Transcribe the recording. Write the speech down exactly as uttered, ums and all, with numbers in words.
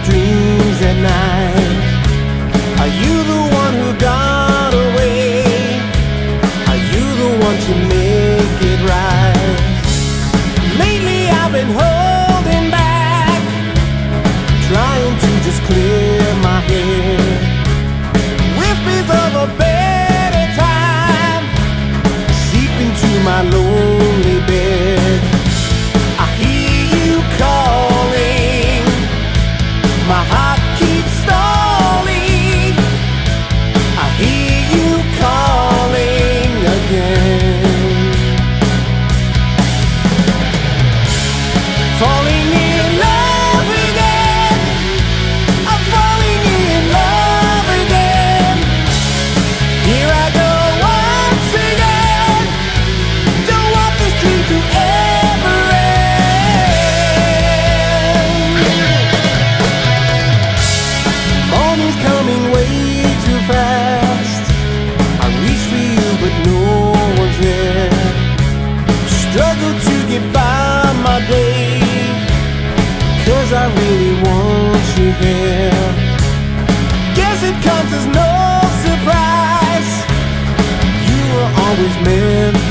dreams at night. Are you the one who got away? Are you the one to make it right? Lately I've been holding back, trying to just clear my head. Whispers of a better time seep into my lonely bed. I hear you calling, my heart keeps stalling. I hear you calling again. Falling in love again, I'm falling in love again. Here I go once again, don't want this dream to ever end. Morning's coming way too fast, I reach for you but no one's there. Struggle to get by my day, 'cause I really want you here. Guess it comes as no surprise, you were always meant